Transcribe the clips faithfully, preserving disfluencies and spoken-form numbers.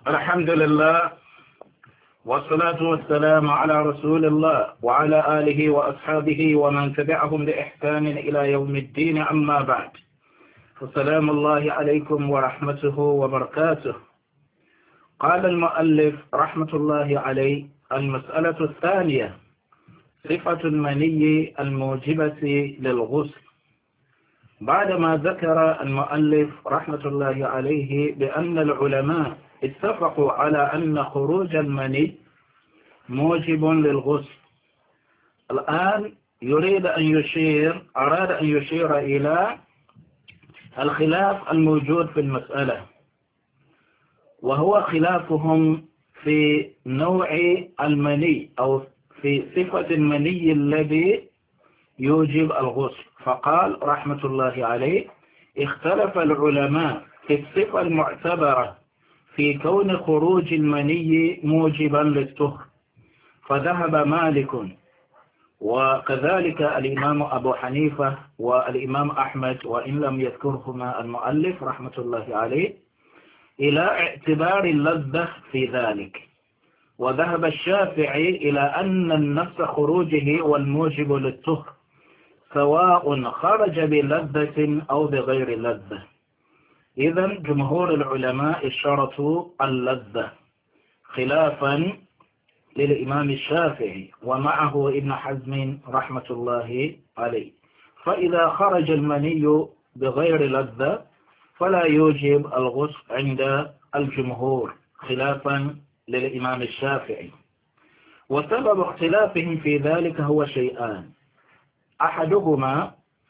الحمد لله والصلاة والسلام على رسول الله وعلى آله وأصحابه ومن تبعهم بإحسان إلى يوم الدين، أما بعد، فسلام الله عليكم ورحمته وبركاته. قال المؤلف رحمة الله عليه: المسألة الثانية صفة المني الموجبة للغسل. بعدما ذكر المؤلف رحمة الله عليه بأن العلماء اتفقوا على أن خروج المني موجب للغسل، الآن يريد أن يشير أراد أن يشير إلى الخلاف الموجود في المسألة، وهو خلافهم في نوع المني أو في صفة المني الذي يوجب الغسل. فقال رحمة الله عليه: اختلف العلماء في الصفة المعتبرة في كون خروج المني موجبا للطهر، فذهب مالك وكذلك الإمام أبو حنيفة والإمام أحمد، وإن لم يذكرهما المؤلف رحمة الله عليه، إلى اعتبار اللذة في ذلك. وذهب الشافعي إلى أن النفس خروجه والموجب للطهر، سواء خرج بلذة أو بغير لذة. إذن جمهور العلماء اشترطوا اللذة، خلافا للإمام الشافعي ومعه ابن حزم رحمة الله عليه. فإذا خرج المني بغير لذة فلا يوجب الغسل عند الجمهور، خلافا للإمام الشافعي. وسبب اختلافهم في ذلك هو شيئان: أحدهما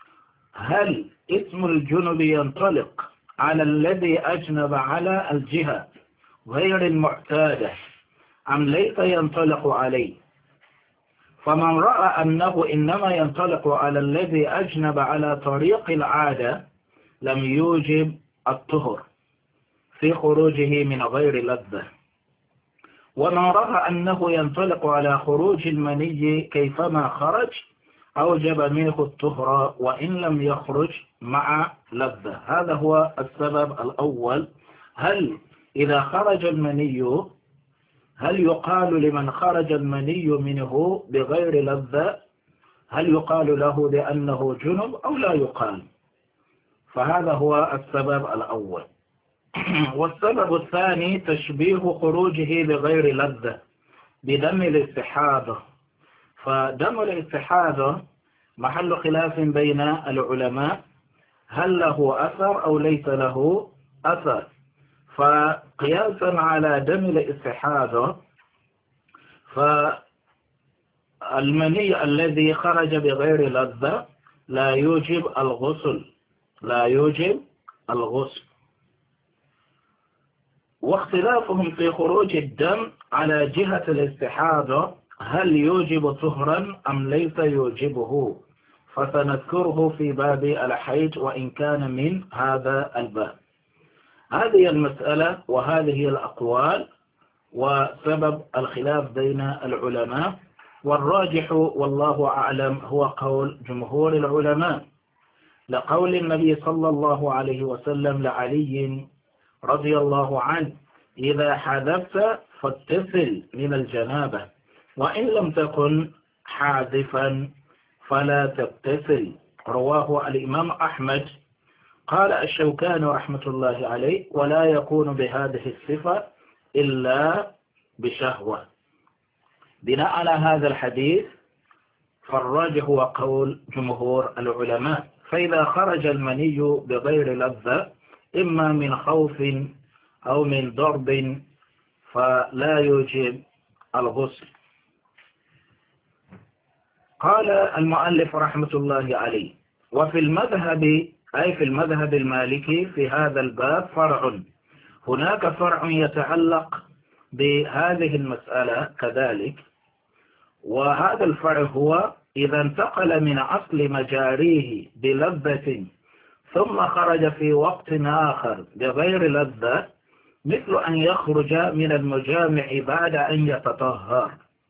هل اسم الجنب ينطلق على الذي أجنب على الجهة غير المعتادة أم ليس ينطلق عليه؟ فمن رأى أنه إنما ينطلق على الذي أجنب على طريق العادة لم يوجب الطهر في خروجه من غير لذة. ومن رأى أنه ينطلق على خروج المني كيفما خرج أوجب منه الطهر وإن لم يخرج مع لذة. هذا هو السبب الأول: هل إذا خرج المني هل يقال لمن خرج المني منه بغير لذة هل يقال له بأنه جنب أو لا يقال؟ فهذا هو السبب الأول. والسبب الثاني تشبيه خروجه بغير لذة بدم الاستحاضة. فدم الاستحاضة محل خلاف بين العلماء، هل له أثر أو ليس له أثر. فقياسا على دم الاستحاضة، فالمني الذي خرج بغير لذة لا يوجب الغسل لا يوجب الغسل. واختلافهم في خروج الدم على جهة الاستحاضة، هل يوجب طهرا أم ليس يوجبه، فسنذكره في باب الحيض وإن كان من هذا الباب. هذه المسألة وهذه الأقوال وسبب الخلاف بين العلماء، والراجح والله أعلم هو قول جمهور العلماء، لقول النبي صلى الله عليه وسلم لعلي رضي الله عنه: إذا حذفت فاغتسل من الجنابة، وإن لم تكن حاذفا فلا تغتسل. رواه الإمام أحمد. قال الشوكاني رحمة الله عليه: ولا يكون بهذه الصفة إلا بشهوة. بناء على هذا الحديث فالراجح هو قول جمهور العلماء. فإذا خرج المني بغير لذة إما من خوف أو من ضرب فلا يوجب الغسل. قال المؤلف رحمة الله عليه: وفي المذهب أي في المذهب المالكي في هذا الباب فرع. هناك فرع يتعلق بهذه المسألة كذلك، وهذا الفرع هو: إذا انتقل من أصل مجاريه بلذة ثم خرج في وقت آخر بغير لذة، مثل أن يخرج من المجامع بعد أن يتطهر،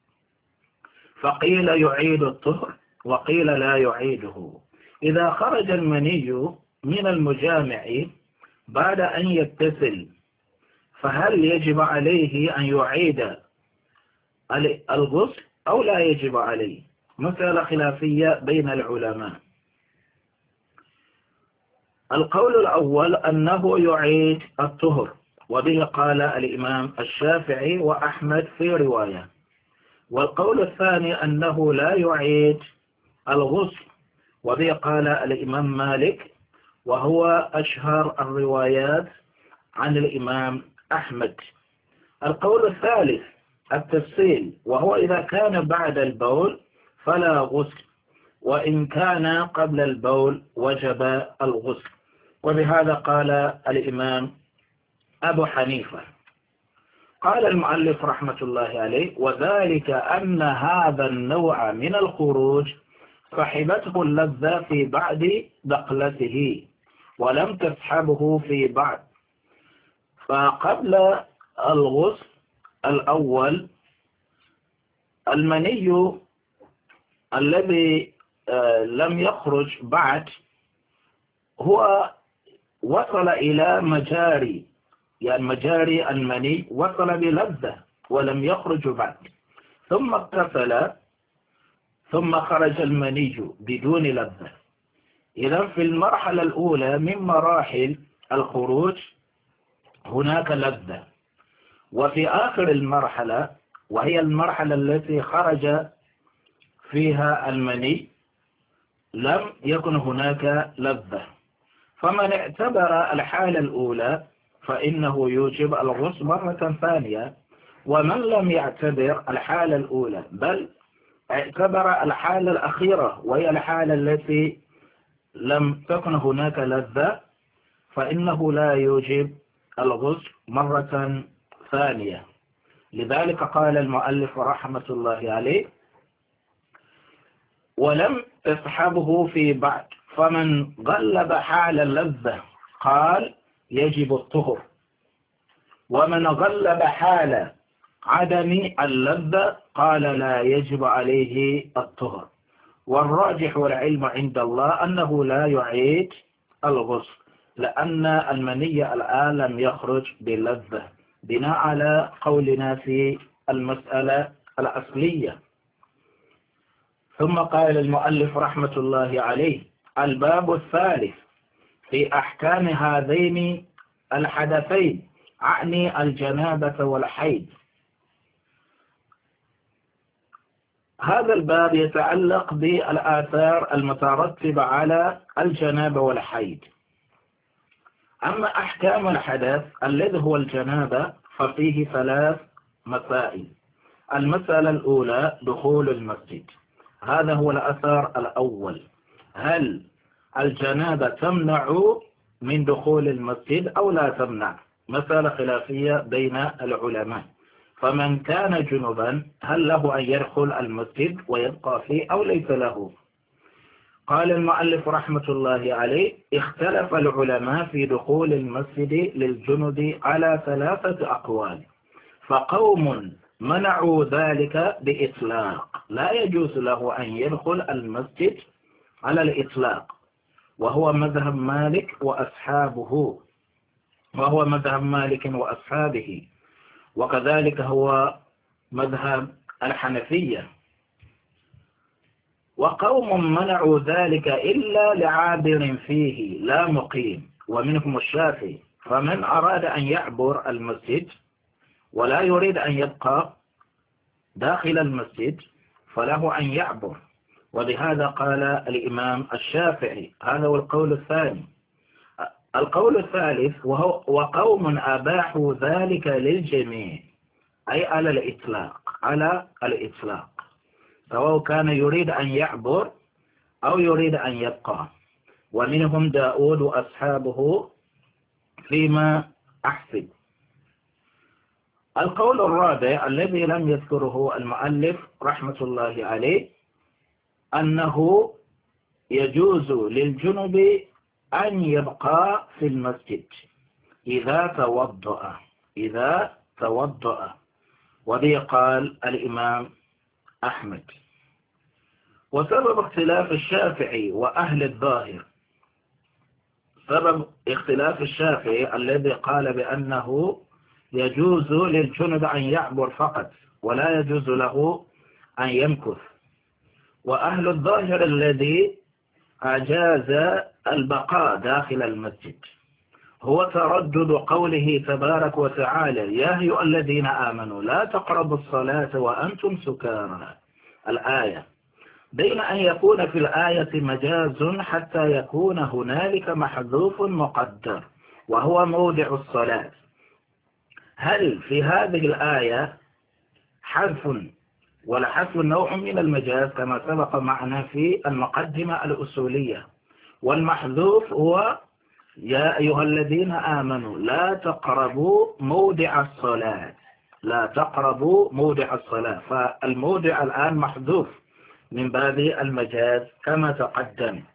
فقيل يعيد الطهر وقيل لا يعيده. إذا خرج المني من المجامع بعد أن يغتسل فهل يجب عليه أن يعيد الغسل أو لا يجب عليه؟ مسألة خلافية بين العلماء. القول الأول أنه يعيد الطهر، وبه قال الإمام الشافعي وأحمد في رواية. والقول الثاني أنه لا يعيد الغسل، وبه قال الإمام مالك، وهو أشهر الروايات عن الإمام أحمد. القول الثالث التفصيل، وهو إذا كان بعد البول فلا غسل، وإن كان قبل البول وجب الغسل. وبهذا قال الإمام أبو حنيفة. قال المؤلف رحمة الله عليه: وذلك أن هذا النوع من الخروج صحبته اللذة في بعد دخلته ولم تسحبه في بعد. فقبل الغسل الأول المني الذي لم يخرج بعد هو وصل إلى مجاري، يعني مجاري المني وصل بلذة ولم يخرج بعد، ثم اغتسل ثم خرج المني بدون لذة. إذا في المرحلة الأولى من مراحل الخروج هناك لذة، وفي آخر المرحلة وهي المرحلة التي خرج فيها المني لم يكن هناك لذة. فمن اعتبر الحالة الأولى فإنه يوجب الغسل مرة ثانية، ومن لم يعتبر الحالة الأولى بل اعتبر الحالة الأخيرة وهي الحالة التي لم تكن هناك لذة فإنه لا يوجب الغسل مرة ثانية. لذلك قال المؤلف رحمة الله عليه: ولم تصحبه في بعد، فمن غلب حال اللذة قال يجب الطهر، ومن غلب حال عدم اللذة قال لا يجب عليه الطهر. والراجح والعلم عند الله أنه لا يعيد الغسل، لأن المني الآن لم يخرج باللذة بناء على قولنا في المسألة الأصلية. ثم قال المؤلف رحمة الله عليه: الباب الثالث في أحكام هذين الحدثين، أعني الجنابة والحيض. هذا الباب يتعلق بالآثار المترتبة على الجنابة والحيض. أما أحكام الحدث الذي هو الجنابة ففيه ثلاث مسائل. المسألة الأولى دخول المسجد، هذا هو الأثر الأول: هل الجنابة تمنع من دخول المسجد أو لا تمنع؟ مسألة خلافية بين العلماء. فمن كان جنبا هل له أن يدخل المسجد ويبقى فيه أو ليس له؟ قال المؤلف رحمة الله عليه: اختلف العلماء في دخول المسجد للجنب على ثلاثة أقوال. فقوم منعوا ذلك بإطلاق، لا يجوز له أن يدخل المسجد على الإطلاق، وهو مذهب مالك وأصحابه وهو مذهب مالك وأصحابه وكذلك هو مذهب الحنفية. وقوم منعوا ذلك إلا لعابر فيه لا مقيم، ومنهم الشافعي. فمن أراد أن يعبر المسجد ولا يريد أن يبقى داخل المسجد فله أن يعبر، وبهذا قال الإمام الشافعي. هذا هو القول الثاني. القول الثالث وهو وقوم أباحوا ذلك للجميع، أي على الإطلاق على الإطلاق سواء كان يريد أن يعبر أو يريد أن يبقى، ومنهم داود وأصحابه فيما أحسب. القول الرابع الذي لم يذكره المؤلف رحمة الله عليه أنه يجوز للجنب أن يبقى في المسجد إذا توضأ إذا توضأ وبه قال الإمام أحمد. وسبب اختلاف الشافعي وأهل الظاهر، سبب اختلاف الشافعي الذي قال بأنه يجوز للجنب أن يعبر فقط ولا يجوز له أن يمكث. وأهل الظاهر الذي أجاز البقاء داخل المسجد هو تردد قوله تبارك وتعالى يا أيها الذين آمنوا لا تقربوا الصلاة وأنتم سكارى الآية، بين أن يكون في الآية مجاز حتى يكون هنالك محذوف مقدر وهو موضع الصلاة. هل في هذه الآية حذف ولا حذف نوع من المجاز كما سبق معنا في المقدمة الأصولية؟ والمحذوف هو يا أيها الذين آمنوا لا تقربوا موضع الصلاة، لا تقربوا موضع الصلاة، فالموضع الآن محذوف من باب المجاز كما تقدم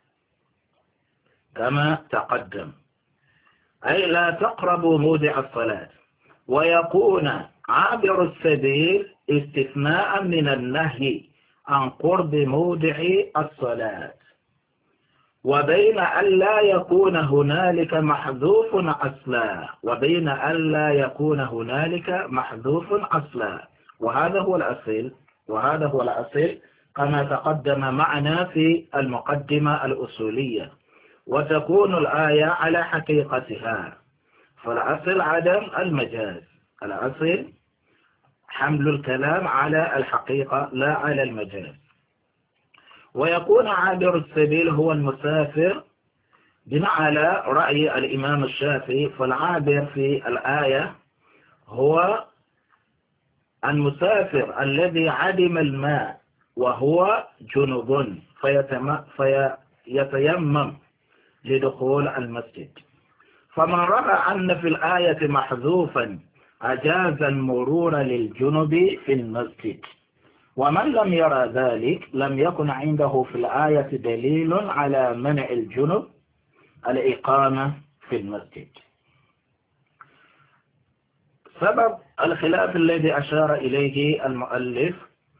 كما تقدم أي لا تقربوا موضع الصلاة. ويكون عابر السبيل استثناء من النهي عن قرب موضع الصلاة، وبين أن لا يكون هنالك محذوف أصلا وبين أن لا يكون هنالك محذوف أصلا وهذا هو الأصل وهذا هو الأصل كما تقدم معنا في المقدمة الأصولية. وتكون الآية على حقيقتها، فالأصل عدم المجاز، الأصل حمل الكلام على الحقيقة لا على المجاز. ويكون عابر السبيل هو المسافر بناء على رأي الإمام الشافعي، فالعابر في الآية هو المسافر الذي عدم الماء وهو جنوب فيتيمم لدخول المسجد. فمن رأى أن في الآية محذوفا أجاز المرور للجنب في المسجد، ومن لم يرى ذلك لم يكن عنده في الآية دليل على منع الجنب الإقامة في المسجد. سبب الخلاف الذي أشار إليه المؤلف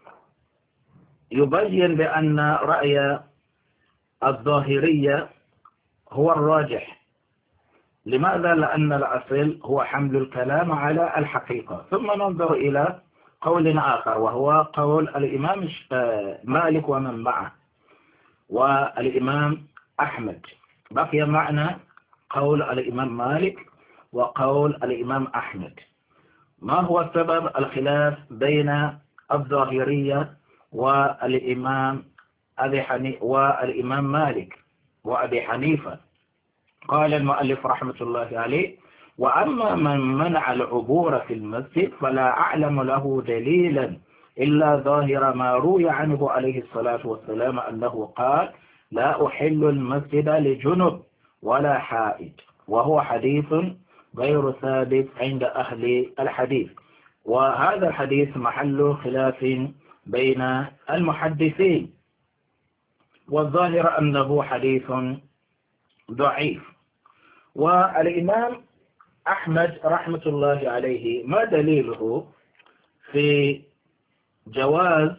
يبين بأن رأي الظاهرية هو الراجح. لماذا؟ لأن الأصل هو حمل الكلام على الحقيقة. ثم ننظر إلى قول آخر وهو قول الإمام مالك ومن معه والإمام أحمد. بقي معنا قول الإمام مالك وقول الإمام أحمد. ما هو سبب الخلاف بين الظاهرية والإمام أبي حنيفة والإمام مالك وأبي حنيفة؟ قال المؤلف رحمة الله عليه وأما من منع العبور في المسجد فلا أعلم له دليلا إلا ظاهر ما روي عنه عليه الصلاة والسلام أنه قال لا أحل المسجد لجنب ولا حائد، وهو حديث غير ثابت عند أهل الحديث. وهذا الحديث محل خلاف بين المحدثين، والظاهر أنه حديث ضعيف. والإمام أحمد رحمة الله عليه ما دليله في جواز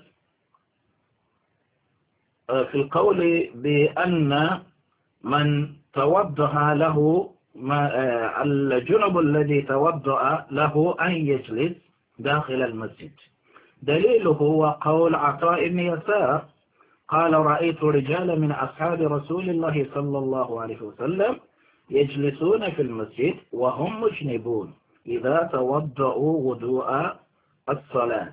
في القول بأن من توضأ له ما الجنب الذي توضأ له أن يجلس داخل المسجد؟ دليله هو قول عطاء بن يسار قال رأيت رجالا من أصحاب رسول الله صلى الله عليه وسلم يجلسون في المسجد وهم مجنبون إذا توضأوا وضوء الصلاة.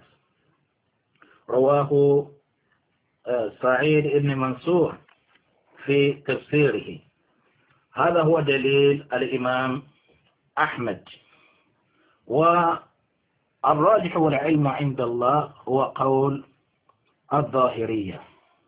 رواه سعيد بن منصور في تفسيره. هذا هو دليل الإمام أحمد. والراجح والعلم عند الله هو قول الظاهرية.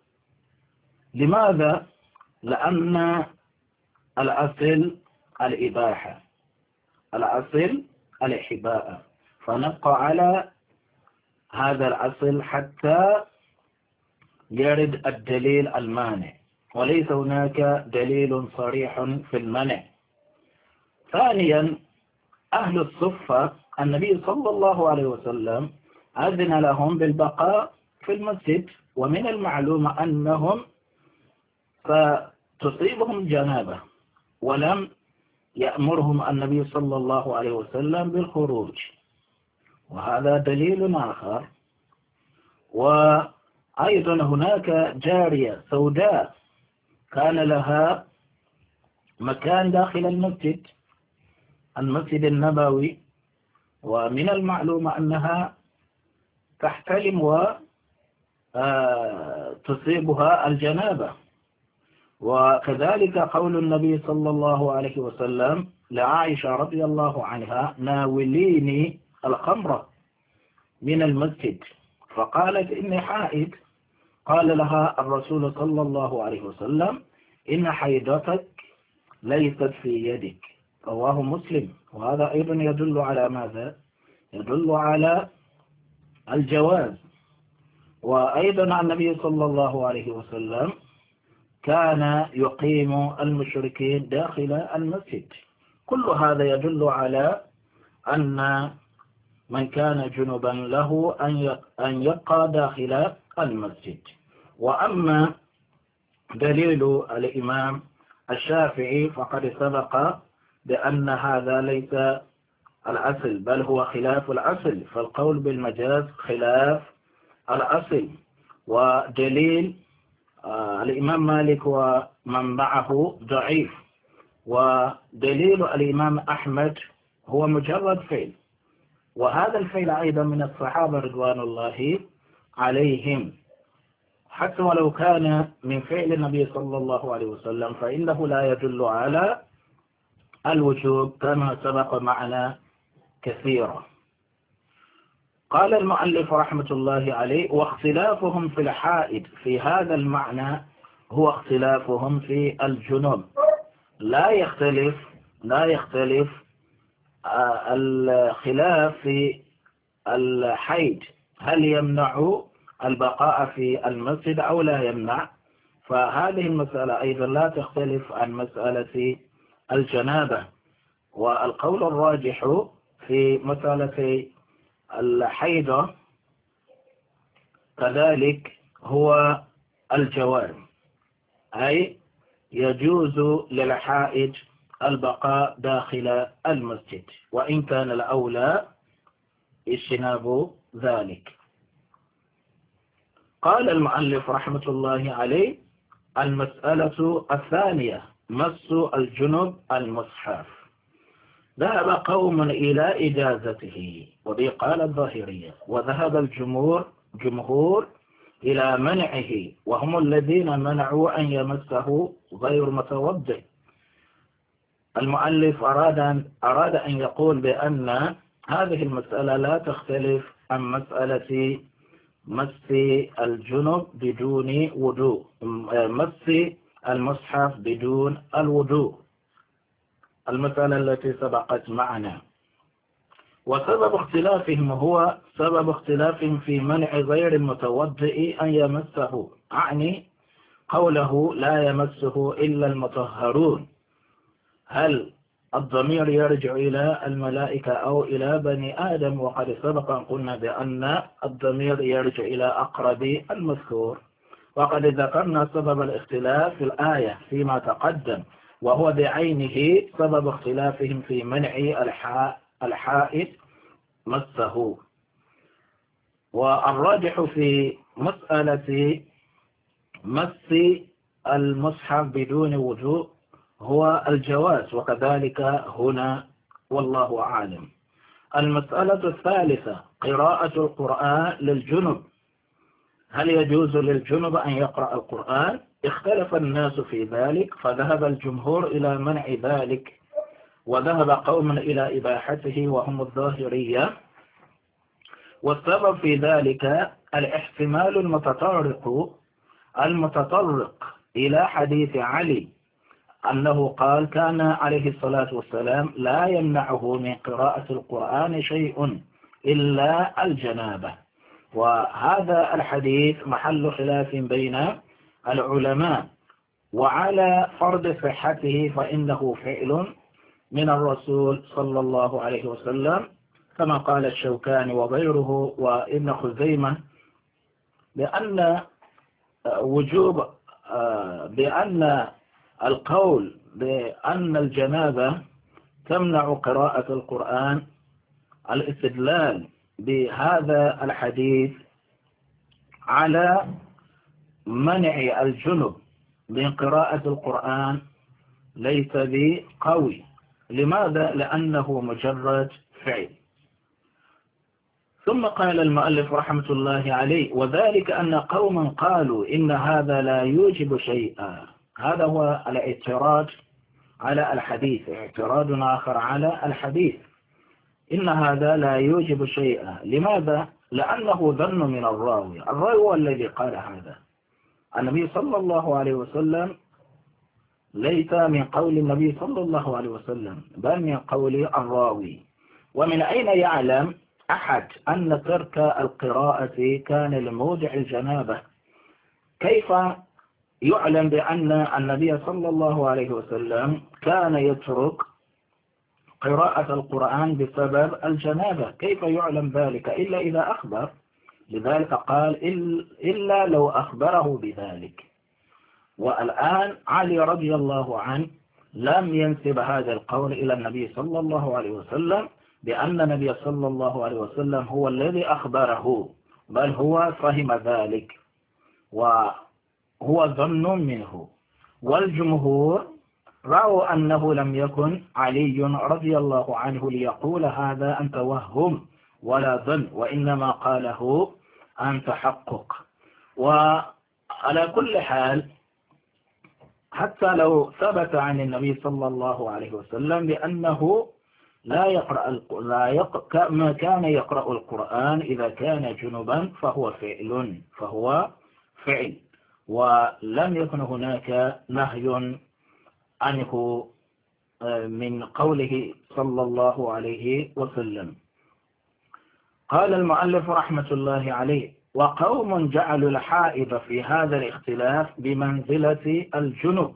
لماذا؟ لأن الأصل الإباحة، الأصل الإحباء، فنبقى على هذا الأصل حتى يرد الدليل المانع، وليس هناك دليل صريح في المنع. ثانيا أهل الصفة النبي صلى الله عليه وسلم أذن لهم بالبقاء في المسجد، ومن المعلوم أنهم فتصيبهم جنابة ولم يأمرهم النبي صلى الله عليه وسلم بالخروج، وهذا دليل آخر. وأيضا هناك جارية سوداء كان لها مكان داخل المسجد المسجد النبوي، ومن المعلوم أنها تحتلم وتصيبها الجنابة. وكذلك قول النبي صلى الله عليه وسلم لعائشة رضي الله عنها: ناوليني الخمر من المسجد، فقالت: إني حائض. قال لها الرسول صلى الله عليه وسلم: إن حيضتك ليست في يدك. رواه مسلم. وهذا أيضا يدل على ماذا؟ يدل على الجواز. وأيضا النبي صلى الله عليه وسلم كان يقيم المشركين داخل المسجد. كل هذا يدل على أن من كان جنبا له أن يبقى داخل المسجد. وأما دليل الإمام الشافعي فقد سبق بأن هذا ليس الأصل، بل هو خلاف الأصل، فالقول بالمجاز خلاف الأصل. ودليل آه الإمام مالك ومن معه ضعيف، ودليل الإمام أحمد هو مجرد فعل، وهذا الفعل أيضا من الصحابة رضوان الله عليهم، حتى ولو كان من فعل النبي صلى الله عليه وسلم فإنه لا يدل على الوجوب كما سبق معنا كثيرا. قال المؤلف رحمة الله عليه: واختلافهم في الحائض في هذا المعنى هو اختلافهم في الجنوب، لا يختلف لا يختلف الخلاف في الحيض، هل يمنع البقاء في المسجد أو لا يمنع. فهذه المسألة أيضا لا تختلف عن مسألة الجنابة. والقول الراجح في مسألة الحيض كذلك هو الجواز، أي يجوز للحائض البقاء داخل المسجد، وإن كان الأولى اجتناب ذلك. قال المؤلف رحمة الله عليه: المسألة الثانية مس الجنب المصحف. ذهب قوم إلى إجازته، وبه قال الظاهرية، وذهب الجمهور جمهور إلى منعه، وهم الذين منعوا أن يمسه غير متوضئ. المؤلف أراد أن, أراد أن يقول بأن هذه المسألة لا تختلف عن مسألة مس الجنب بدون وضوء، مس المصحف بدون الوضوء، المسألة التي سبقت معنا. وسبب اختلافهم هو سبب اختلافهم في منع غير المتوضئ أن يمسه، أعني قوله لا يمسه إلا المطهرون. هل الضمير يرجع إلى الملائكة أو إلى بني آدم؟ وقد سبق أن قلنا بأن الضمير يرجع إلى أقرب المذكور، وقد ذكرنا سبب الاختلاف في الآية فيما تقدم، وهو بعينه سبب اختلافهم في منع الحائط مسه. والراجح في مسألة مس المصحف بدون وضوء هو الجواز، وكذلك هنا والله أعلم. المسألة الثالثة قراءة القرآن للجنب، هل يجوز للجنب أن يقرأ القرآن؟ اختلف الناس في ذلك، فذهب الجمهور إلى منع ذلك، وذهب قوم إلى إباحته وهم الظاهرية. والسبب في ذلك الاحتمال المتطرق المتطرق إلى حديث علي أنه قال كان عليه الصلاة والسلام لا يمنعه من قراءة القرآن شيء إلا الجنابة. وهذا الحديث محل خلاف بين العلماء، وعلى فرض صحته فإنه فعل من الرسول صلى الله عليه وسلم، كما قال الشوكاني وغيره وابن خزيمة بأن وجوب بأن القول بأن الجنابة تمنع قراءة القرآن الاستدلال بهذا الحديث على منع الجنب من قراءة القرآن ليس بقوي. لماذا؟ لأنه مجرد فعل. ثم قال المؤلف رحمة الله عليه: وذلك أن قوما قالوا إن هذا لا يوجب شيئا. هذا هو الاعتراض على الحديث، اعتراض آخر على الحديث، إن هذا لا يوجب شيئا. لماذا؟ لأنه ظن من الراوي. الراوي هو الذي قال هذا. النبي صلى الله عليه وسلم ليس من قول النبي صلى الله عليه وسلم، بل من قول الراوي. ومن أين يعلم أحد أن ترك القراءة كان لموضع الجنابة؟ كيف يعلم بأن النبي صلى الله عليه وسلم كان يترك قراءة القرآن بسبب الجنابة؟ كيف يعلم ذلك إلا إذا أخبر؟ لذلك قال إلا لو أخبره بذلك. والآن علي رضي الله عنه لم ينسب هذا القول إلى النبي صلى الله عليه وسلم بأن النبي صلى الله عليه وسلم هو الذي أخبره، بل هو فهم ذلك وهو ظن منه. والجمهور رأوا أنه لم يكن علي رضي الله عنه ليقول هذا عن توهم ولا ظن، وإنما قاله عن تحقق. وعلى كل حال، حتى لو ثبت عن النبي صلى الله عليه وسلم بأنه لا يقرأ لا يقرأ ما كان يقرأ القرآن إذا كان جنبا فهو فعل فهو فعل ولم يكن هناك نهي عنه من قوله صلى الله عليه وسلم. قال المؤلف رحمة الله عليه: وقوم جعلوا الحائض في هذا الاختلاف بمنزلة الجنب.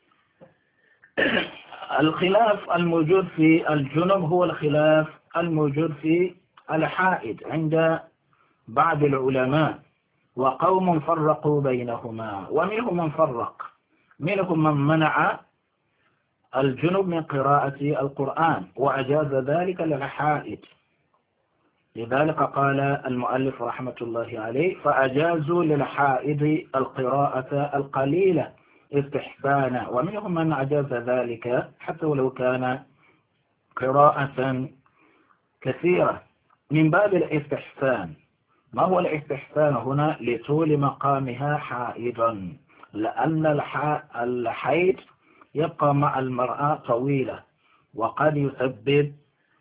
الخلاف الموجود في الجنب هو الخلاف الموجود في الحائض عند بعض العلماء، وقوم فرقوا بينهما، ومنهم من فرق، منهم من منع الجنب من قراءة القرآن وأجاز ذلك للحائض. لذلك قال المؤلف رحمة الله عليه: فأجازوا للحائض القراءة القليلة استحسانا. ومنهم من أجاز ذلك حتى ولو كان قراءة كثيرة من باب الاستحسان. ما هو الاستحسان هنا؟ لطول مقامها حائضا، لأن الحيض يبقى مع المرأة طويلة وقد يسبب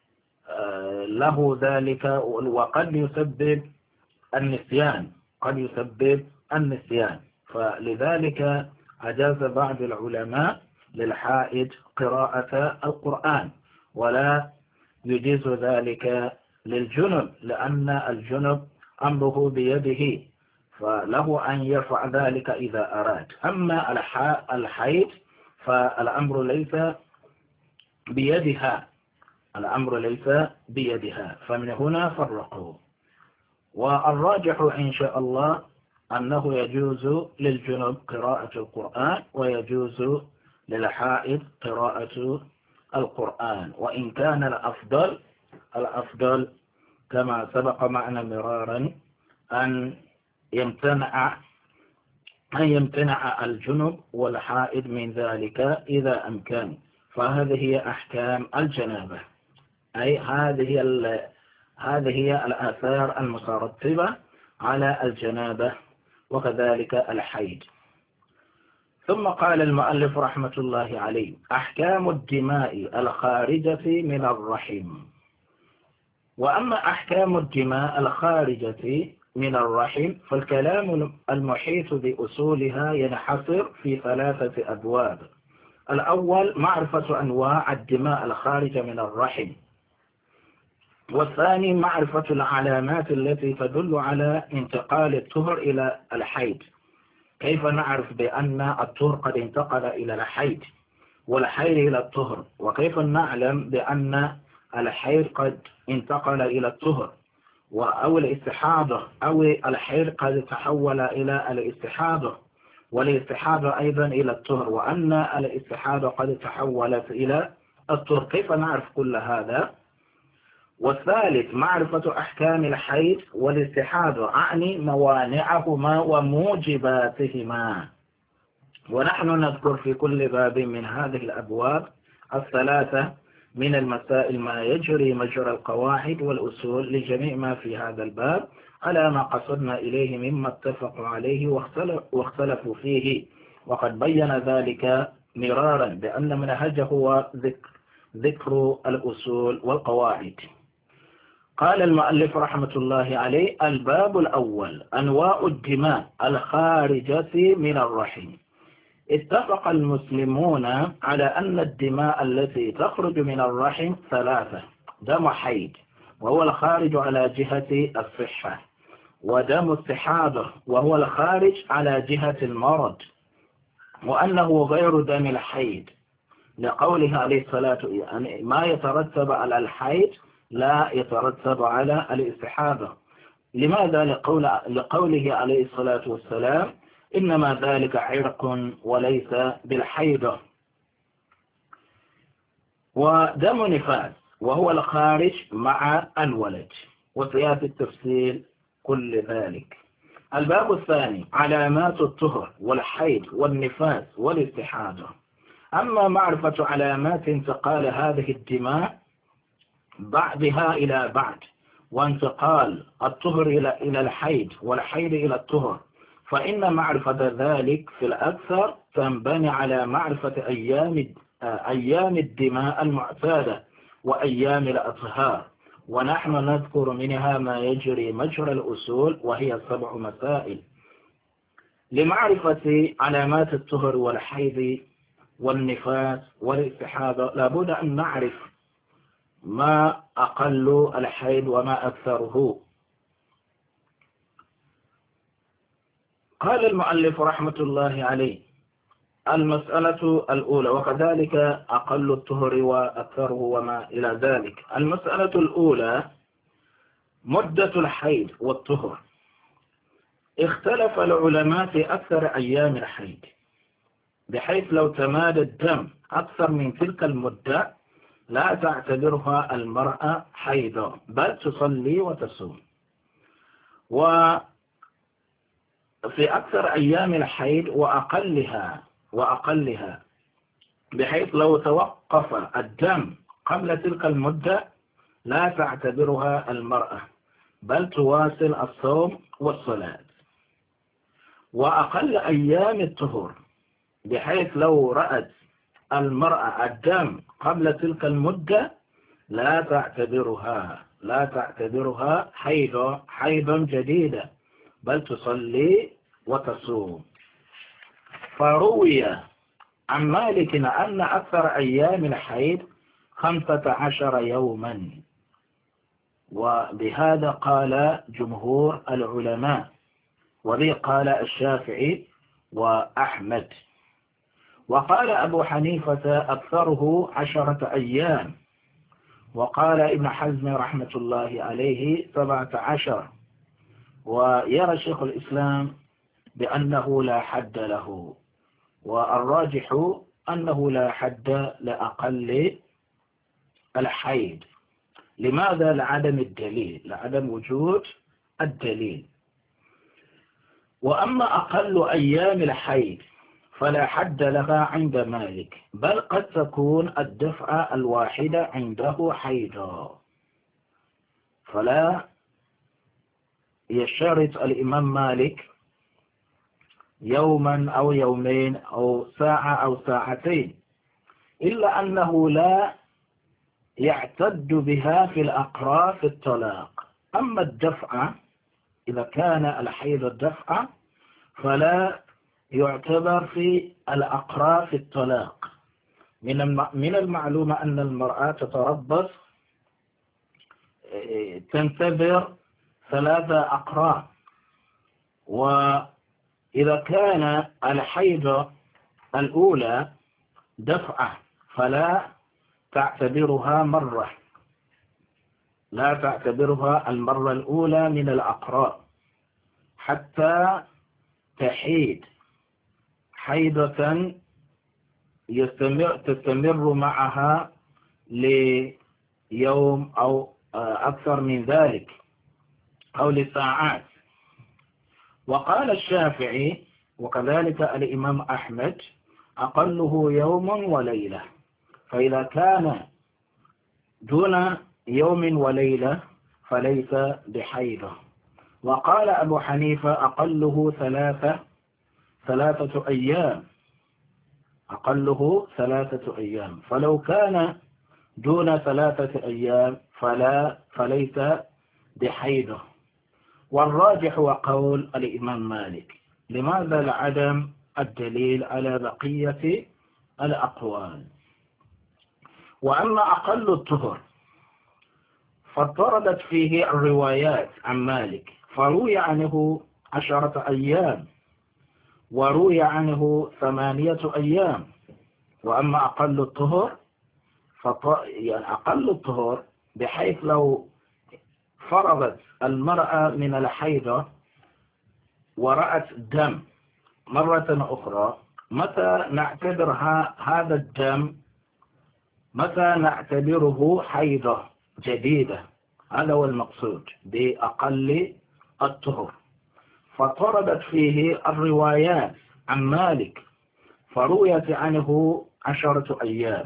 له ذلك، وقد يسبب النسيان قد يسبب النسيان فلذلك أجاز بعض العلماء للحائض قراءة القرآن، ولا يجيز ذلك للجنب، لأن الجنب أمره بيده فله أن يرفع ذلك إذا أراد. أما الحيض فالأمر ليس بيدها الأمر ليس بيدها فمن هنا فرقوا. والراجح إن شاء الله أنه يجوز للجنب قراءة القرآن ويجوز للحائض قراءة القرآن، وإن كان الأفضل الأفضل كما سبق معنا مرارا أن يمتنع أن يمتنع الجنب والحائض من ذلك إذا أمكن. فهذه هي أحكام الجنابة، أي هذه هذه هي الآثار المترتبة على الجنابة وكذلك الحيض. ثم قال المؤلف رحمة الله عليه: أحكام الدماء الخارجة من الرحم. وأما أحكام الدماء الخارجة من الرحم فالكلام المحيط بأصولها ينحصر في ثلاثة أبواب. الأول معرفة أنواع الدماء الخارجة من الرحم، والثاني معرفة العلامات التي تدل على انتقال الطهر إلى الحيض. كيف نعرف بأن الطهر قد انتقل إلى الحيض والحيض إلى الطهر؟ وكيف نعلم بأن الحيض قد انتقل إلى الطهر أو الاستحاضة أو الحيض قد تحول إلى الاستحاضة والاستحاضة أيضا إلى الطهر، وأن الاستحاضة قد تحولت إلى الطهر، كيف نعرف كل هذا؟ والثالث معرفة أحكام الحيض والاستحاضة، أعني موانعهما وموجباتهما. ونحن نذكر في كل باب من هذه الأبواب الثلاثة من المسائل ما يجري مجرى القواعد والأصول لجميع ما في هذا الباب على ما قصدنا إليه مما اتفقوا عليه واختلفوا فيه. وقد بين ذلك مرارا بأن منهجه هو ذكر, ذكر الأصول والقواعد. قال المؤلف رحمة الله عليه: الباب الأول: أنواع الدماء الخارجة من الرحم. اتفق المسلمون على أن الدماء التي تخرج من الرحم ثلاثة: دم حيض وهو الخارج على جهة الصحة، ودم استحاضة وهو الخارج على جهة المرض، وأنه غير دم الحيض لقوله عليه الصلاة والسلام: يعني ما يترتب على الحيض لا يترتب على الاستحاضة. لماذا؟ لقول لقوله عليه الصلاة والسلام: إنما ذلك عرق وليس بالحيضة. ودم نفاس وهو الخارج مع الولد، وسيأتي التفصيل كل ذلك. الباب الثاني: علامات الطهر والحيض والنفاس والاستحاضة. أما معرفة علامات انتقال هذه الدماء بعضها إلى بعض، وانتقال الطهر إلى الحيض والحيض إلى الطهر، فإن معرفة ذلك في الأكثر تنبني على معرفة أيام أيام الدماء المعتادة وأيام الأطهار، ونحن نذكر منها ما يجري مجرى الأصول، وهي سبع مسائل. لمعرفة علامات الطهر والحيض والنفاس والاستحاضة لابد أن نعرف ما أقل الحيض وما أكثره. قال المؤلف رحمة الله عليه: المسألة الأولى، وكذلك أقل الطهر وأكثره وما إلى ذلك. المسألة الأولى: مدة الحيض والطهر. اختلف العلماء في أكثر أيام الحيض، بحيث لو تمادى الدم أكثر من تلك المدة لا تعتبرها المرأة حيضا، بل تصلي وتصوم. وفي أكثر أيام الحيض وأقلها وأقلها بحيث لو توقف الدم قبل تلك المدة لا تعتبرها المرأة، بل تواصل الصوم والصلاة. وأقل أيام الطهر بحيث لو رأت المرأة الدم قبل تلك المدة لا تعتبرها لا تعتبرها حيض حيضا جديدة، بل تصلي وتصوم. فروي عن مالك أن أكثر أيام الحيض خمسة عشر يوما، وبهذا قال جمهور العلماء، وبه قال الشافعي وأحمد. وقال أبو حنيفة أكثره عشرة أيام، وقال ابن حزم رحمة الله عليه سبعة عشر. ويرى شيخ الإسلام بأنه لا حد له، والراجح أنه لا حد لأقل الحيض. لماذا؟ لعدم الدليل، لعدم وجود الدليل. وأما أقل أيام الحيض فلا حد لها عند مالك، بل قد تكون الدفعة الواحدة عنده حيضا، فلا يشترط الإمام مالك يوما أو يومين أو ساعة أو ساعتين، إلا أنه لا يعتد بها في الأقراء الطلاق. أما الدفعة إذا كان الحيض الدفعة فلا يعتبر في الأقراء في الطلاق. من المعلوم أن المرأة تتربص تنتظر ثلاثة أقراء، وإذا كان الحيض الأولى دفعة فلا تعتبرها مرة، لا تعتبرها المرة الأولى من الأقراء حتى تحيد حيضة يستمر تستمر معها ليوم أو أكثر من ذلك أو لساعات. وقال الشافعي وكذلك الإمام أحمد أقله يوم وليلة، فإذا كان دون يوم وليلة فليس بحيضة. وقال أبو حنيفة أقله ثلاثة ثلاثة أيام أقله ثلاثة أيام، فلو كان دون ثلاثة أيام فلا فليس بحيضة. والراجح هو قول الإمام مالك. لماذا لعدم الدليل على بقية الأقوال؟ وأما أقل الطهر فاضطردت فيه الروايات عن مالك، فروي عنه عشرة أيام وروي عنه ثمانية أيام. وأما أقل الطهر فط... يعني أقل الطهر بحيث لو فرغت المرأة من الحيضة ورأت دم مرة أخرى، متى نعتبر هذا الدم متى نعتبره حيضة جديدة؟ هذا هو المقصود بأقل الطهر. فطردت فيه الروايات عن مالك فرويت عنه عشرة أيام.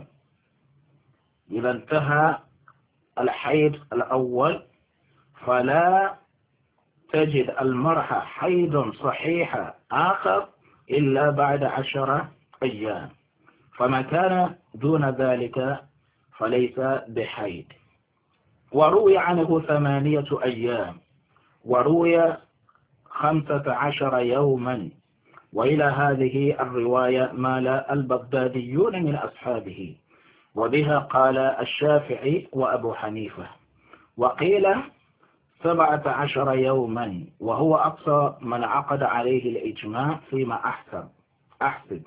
إذا انتهى الحيض الأول فلا تجد المرأة حيض صحيحة آخر إلا بعد عشرة أيام، فما كان دون ذلك فليس بحيض. وروي عنه ثمانية أيام وروي خمسة عشر يوما، وإلى هذه الرواية مال البغداديون من أصحابه، وبها قال الشافعي وأبو حنيفة. وقيل سبعة عشر يوما، وهو أقصى من عقد عليه الإجماع فيما أحسب أحسب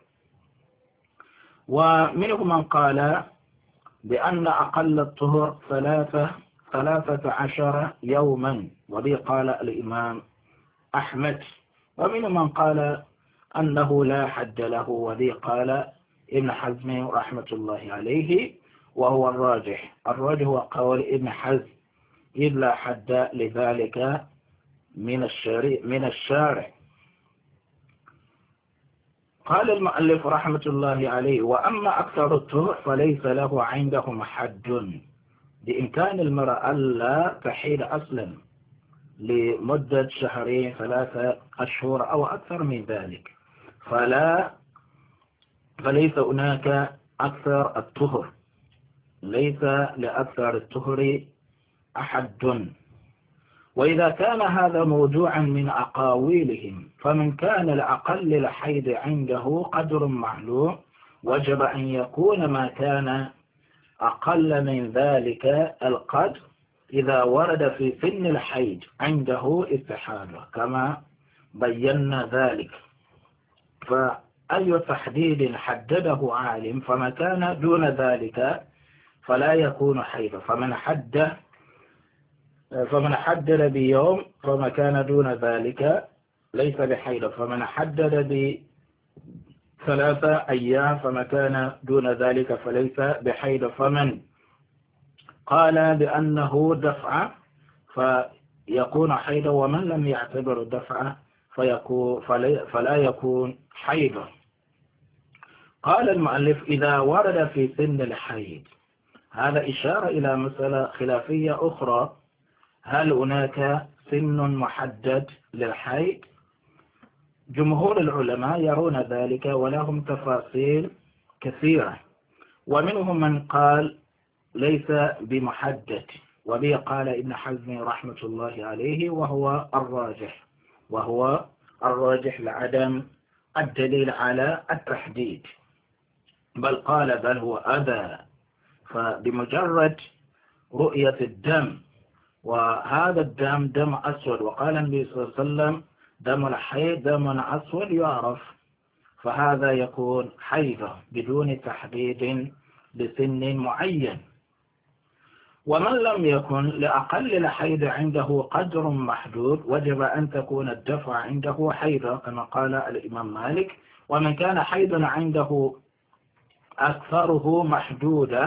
ومنهم من قال بأن أقل الطهر ثلاثة ثلاثة عشر يوما، وبه قال الإمام أحمد. ومنهم من قال أنه لا حد له، وبه قال ابن حزم رحمة الله عليه، وهو الراجح. الراجح هو قول ابن حزم إذ لا حد لذلك من الشارع من الشارع. قال المؤلف رحمة الله عليه: وأما أكثر الطهر فليس له عندهم حد، بإمكان المرأة ألا تحيض أصلا لمدة شهرين ثلاثة أشهر أو أكثر من ذلك، فلا فليس هناك أكثر الطهر، ليس لأكثر الطهر أحد. وإذا كان هذا موضوعا من أقاويلهم، فمن كان لأقل الحيض عنده قدر معلوم وجب أن يكون ما كان أقل من ذلك القدر إذا ورد في سن الحيض عنده استحاضة كما بينا ذلك. فأي تحديد حدده عالم، فما كان دون ذلك فلا يكون حيضا. فمن حد فمن حدد بيوم فما كان دون ذلك ليس بحيض، فمن حدد بثلاثة أيام فما كان دون ذلك فليس بحيض. فمن قال بأنه دفع فيكون حيضا، ومن لم يعتبر دفع فيكون فلا يكون حيضا. قال المؤلف: إذا ورد في سن الحيض، هذا إشارة إلى مسألة خلافية أخرى: هل هناك سن محدد للحيض؟ جمهور العلماء يرون ذلك ولهم تفاصيل كثيرة، ومنهم من قال ليس بمحدد، وبه قال ابن حزم رحمة الله عليه، وهو الراجح وهو الراجح لعدم الدليل على التحديد، بل قال بل هو أذى. فبمجرد رؤية الدم، وهذا الدم دم أسود، وقال النبي صلى الله عليه وسلم دم الحيض دم أسود يعرف، فهذا يكون حيضة بدون تحديد لسن معين. ومن لم يكن لأقل الحيض عنده قدر محدود وجب أن تكون الدفع عنده حيضة كما قال الإمام مالك. ومن كان حيضا عنده أكثره محدودة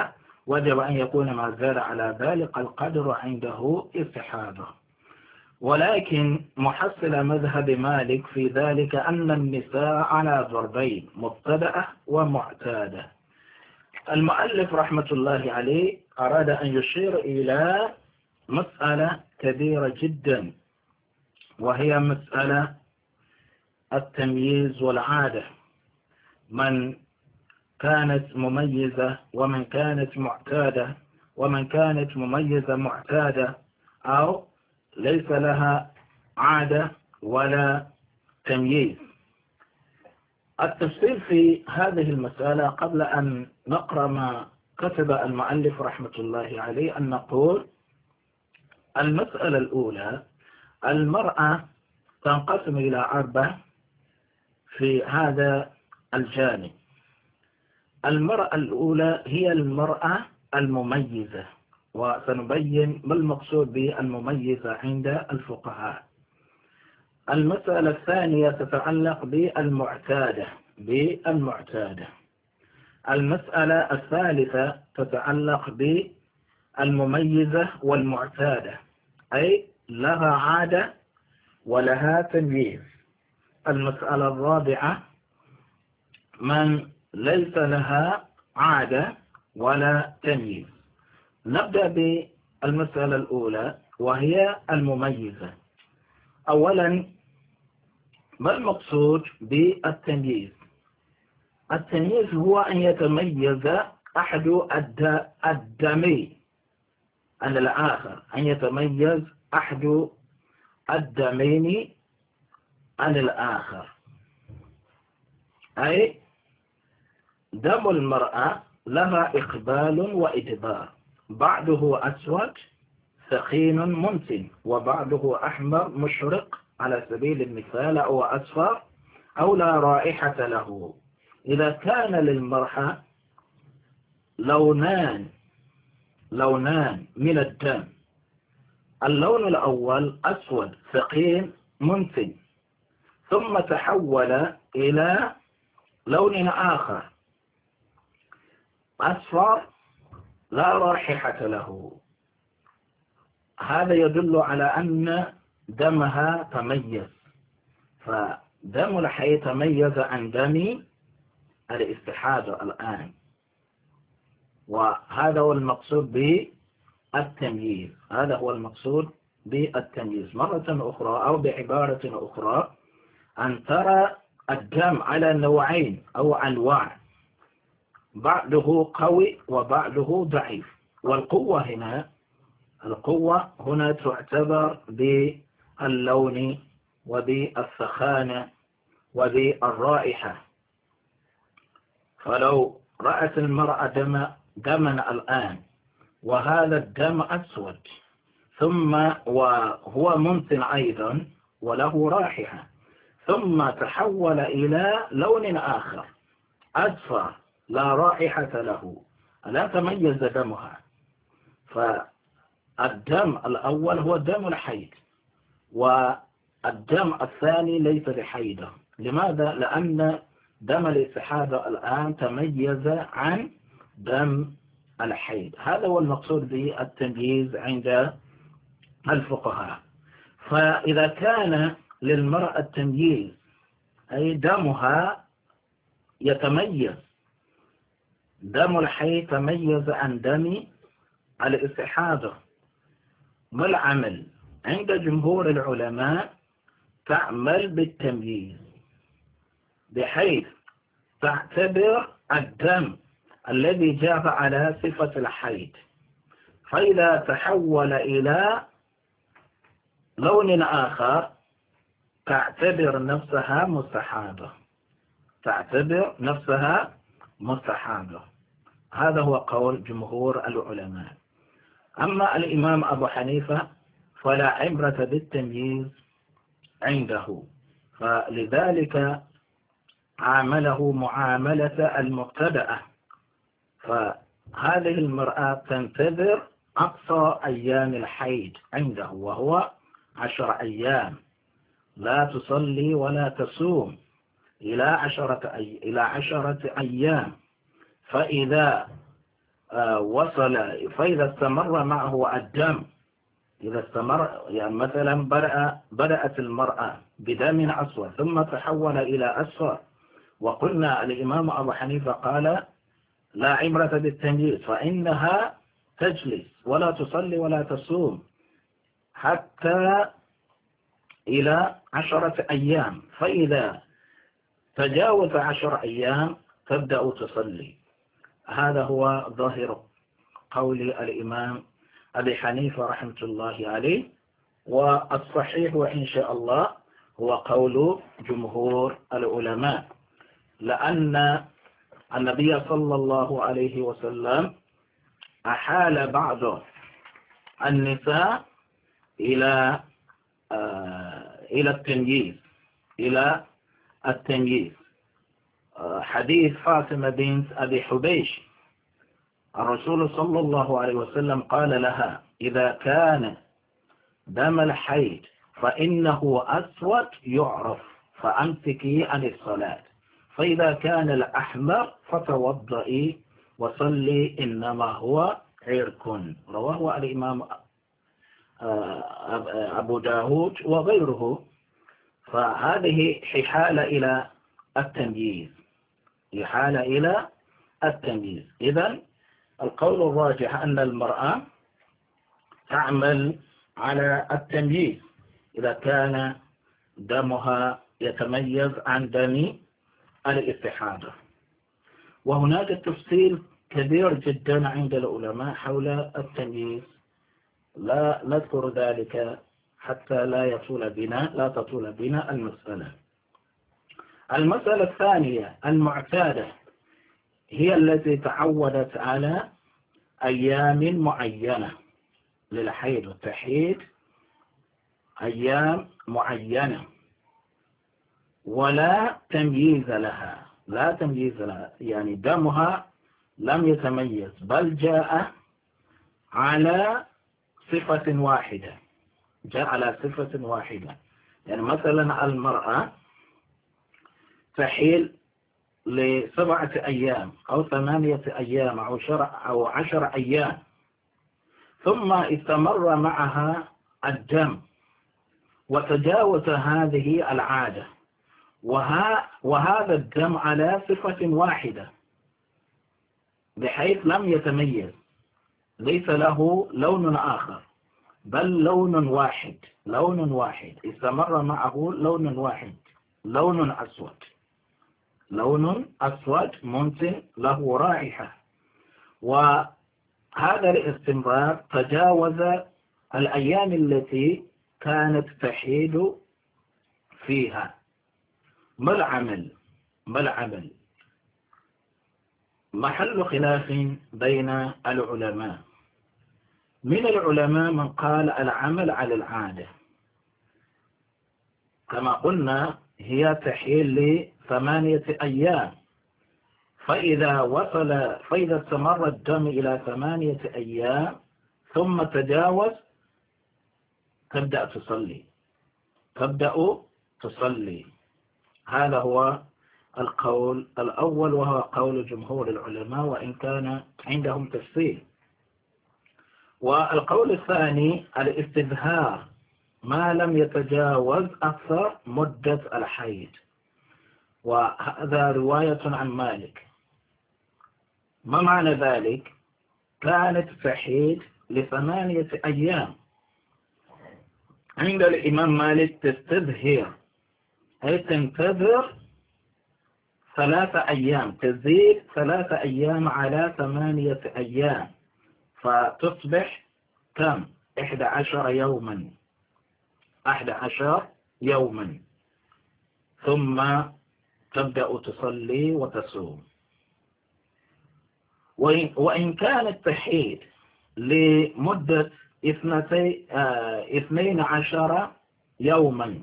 وجب أن يكون ما زال على ذلك القدر عنده استحاضة. ولكن محصل مذهب مالك في ذلك أن النساء على ضربين: مبتدأة ومعتادة. المؤلف رحمة الله عليه أراد أن يشير إلى مسألة كبيرة جدا، وهي مسألة التمييز والعادة، من كانت مميزة ومن كانت معتادة، ومن كانت مميزة معتادة أو ليس لها عادة ولا تمييز. التفصيل في هذه المسألة قبل أن نقرأ ما كتب المؤلف رحمة الله عليه أن نقول: المسألة الأولى، المرأة تنقسم إلى أربع في هذا الجانب. المرأة الأولى هي المرأة المميزة، وسنبين ما المقصود بالمميزة عند الفقهاء. المسألة الثانية تتعلق بالمعتادة بالمعتادة. المسألة الثالثة تتعلق بالمميزة والمعتادة، أي لها عادة ولها تمييز. المسألة الرابعة من ليس لها عادة ولا تمييز. نبدأ بالمسألة الأولى وهي المميزة. أولا، ما المقصود بالتمييز؟ التمييز هو أن يتميز أحد الدمين عن الآخر، أن يتميز أحد الدمين عن الآخر، أي دم المرأة لها إقبال وإدبار، بعضه أسود ثخين منتن، وبعضه أحمر مشرق على سبيل المثال، أو أصفر، أو لا رائحة له. إذا كان للمرأة لونان لونان من الدم، اللون الأول أسود ثقيل منتن، ثم تحول إلى لون آخر أصفر لا رائحة له، هذا يدل على أن دمها تميز. فدم الحي تميز عن دم الاستحاضة الآن، وهذا هو المقصود بالتمييز. هذا هو المقصود بالتمييز مرة أخرى، أو بعبارة أخرى، أن ترى الدم على نوعين أو أنواع، بعضه قوي وبعضه ضعيف. والقوة هنا القوة هنا تعتبر باللون وبالسخانة وبالرائحة. فلو رأت المرأة دم دما الآن، وهذا الدم أسود، ثم وهو منتن أيضا وله رائحة، ثم تحول إلى لون آخر أصفر لا رائحة له، لا تميز دمها. فالدم الأول هو دم الحيض، والدم الثاني ليس بحيضة. لماذا؟ لأن دم الاستحاضة الآن تميز عن دم الحيض. هذا هو المقصود بالتمييز عند الفقهاء. فإذا كان للمرأة التمييز، أي دمها يتميز، دم الحيض تميز عن دم الاستحاضة، ما العمل؟ عند جمهور العلماء تعمل بالتمييز، بحيث تعتبر الدم الذي جاء على صفة الحيض، فإذا تحول إلى لون آخر تعتبر نفسها مستحاضة، تعتبر نفسها مستحاضة. هذا هو قول جمهور العلماء. أما الإمام أبو حنيفة فلا عبرة بالتمييز عنده، فلذلك عامله معاملة المبتدأة. فهذه المرأة تنتظر أقصى أيام الحيض عنده، وهو عشر أيام، لا تصلي ولا تصوم إلى عشرة, أي... إلى عشرة أيام. فإذا وصل فإذا استمر معه الدم، إذا استمر يعني مثلا بدأ بدأت المرأة بدم أسود ثم تحول إلى أصفر، وقلنا الإمام أبو حنيفة قال لا عبرة بالتمييز، فإنها تجلس ولا تصلي ولا تصوم حتى إلى عشرة أيام، فإذا تجاوز عشر أيام تبدأ تصلي. هذا هو ظاهر قول الإمام أبي حنيفة رحمة الله عليه، والصحيح وإن شاء الله هو قول جمهور العلماء، لأن النبي صلى الله عليه وسلم أحال بعض النساء إلى آه إلى التمييز إلى التمييز حديث فاطمة بنت أبي حبيش، الرسول صلى الله عليه وسلم قال لها إذا كان دم الحيض فإنه أسود يعرف فأمسكي عن الصلاة، فإذا كان الأحمر فتوضئي وصلي إنما هو عرق. رواه الإمام أبو داود وغيره. فهذه حالة إلى التمييز، حالة إلى التمييز. إذن القول الراجح أن المرأة تعمل على التمييز إذا كان دمها يتميز عن دم الاستحاضة. وهناك تفصيل كبير جدا عند العلماء حول التمييز، لا نذكر ذلك حتى لا يطول بنا لا تطول بنا المسألة. المسألة الثانية المعتادة هي التي تعودت على أيام معينة للحيض والتحييد، أيام معينة ولا تمييز لها، لا تمييز لها، يعني دمها لم يتميز بل جاء على صفة واحدة، جاء على صفة واحدة. يعني مثلا المرأة تحيل لسبعة أيام أو ثمانية أيام أو شرع أو عشر أيام، ثم استمر معها الدم وتجاوز هذه العادة، وها وهذا الدم على صفة واحدة بحيث لم يتميز، ليس له لون آخر بل لون واحد، لون واحد استمر معه لون واحد، لون أسود، لون أسود منتن له رائحة. وهذا الاستمرار تجاوز الأيام التي كانت تحيد فيها. ما العمل؟ ما العمل؟ محل خلاف بين العلماء. من العلماء من قال العمل على العادة، كما قلنا هي تحيل لثمانية أيام، فإذا وصل فإذا استمر الدم إلى ثمانية أيام ثم تجاوز تبدأ تصلي، تبدأ تصلي. هذا هو القول الأول وهو قول جمهور العلماء، وإن كان عندهم تفصيل. والقول الثاني الاستظهار ما لم يتجاوز أكثر مدة الحيض، وهذا رواية عن مالك. ما معنى ذلك؟ كانت تحيض لثمانية أيام، عند الإمام مالك تستظهر أي تنتظر ثلاثة أيام، تزيد ثلاثة أيام على ثمانية أيام فتصبح كم؟ إحدى عشر يوما، أحد عشر يوما، ثم تبدأ تصلي وتصوم. وإن كانت تحيض لمدة اثنتي آه اثنين عشر يوما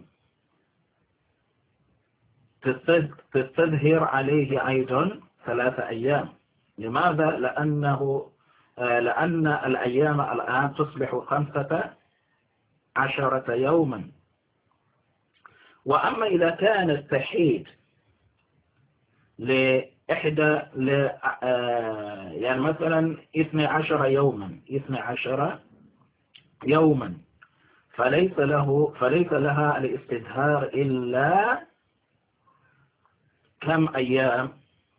تستظهر عليه أيضا ثلاثة أيام. لماذا؟ لأنه آه لأن الأيام الآن تصبح خمسة عشرة يوما. وأما إذا كانت تحيض لإحدى ل... آه يعني مثلا اثني عشر يوما اثني عشر يوما فليس له فليس لها الاستدهار إلا كم أيام.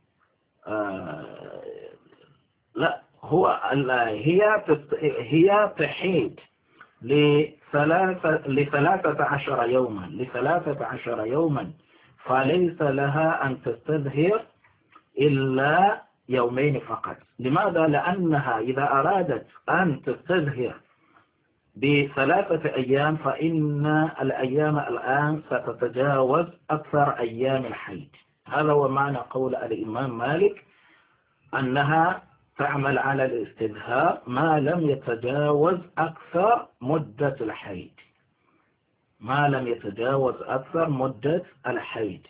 آه لا هو هي هي تحيد لثلاثة لثلاثة عشر يوما لثلاثة عشر يوما فليس لها أن تستظهر إلا يومين فقط. لماذا؟ لأنها إذا أرادت أن تستظهر بثلاثة أيام فإن الأيام الآن ستتجاوز أكثر أيام الحيض. هذا هو معنى قول الإمام مالك أنها تعمل على الاستظهار ما لم يتجاوز أكثر مدة الحيض ما لم يتجاوز أكثر مدة الحيض.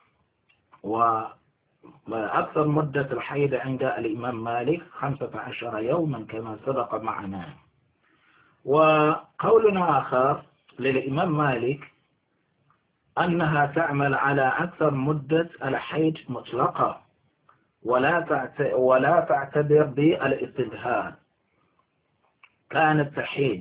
وأكثر مدة الحيض عند الإمام مالك خمسة عشر يوما كما سبق معنا. وقولنا آخر للإمام مالك أنها تعمل على أكثر مدة الحيض مطلقة ولا ولا تعتبر بالاستظهار. كانت تحيض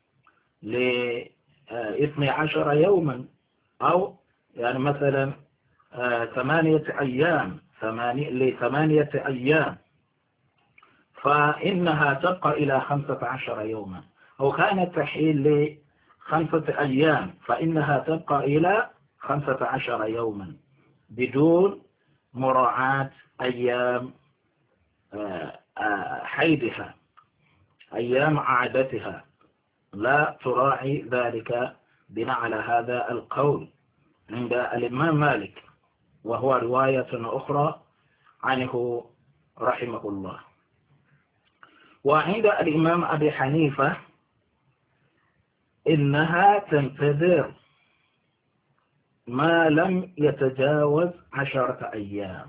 لاثني عشر يوما أو يعني مثلا ثمانية أيام لثمانية أيام فإنها تبقى إلى خمسة عشر يوما، أو كانت تحيض لخمسة أيام فإنها تبقى إلى خمسة عشر يوما بدون مراعاة أيام حيضها أيام عادتها، لا تراعي ذلك بناء على هذا القول عند الإمام مالك، وهو رواية أخرى عنه رحمه الله. وعند الإمام أبي حنيفة إنها تنتظر ما لم يتجاوز عشرة أيام،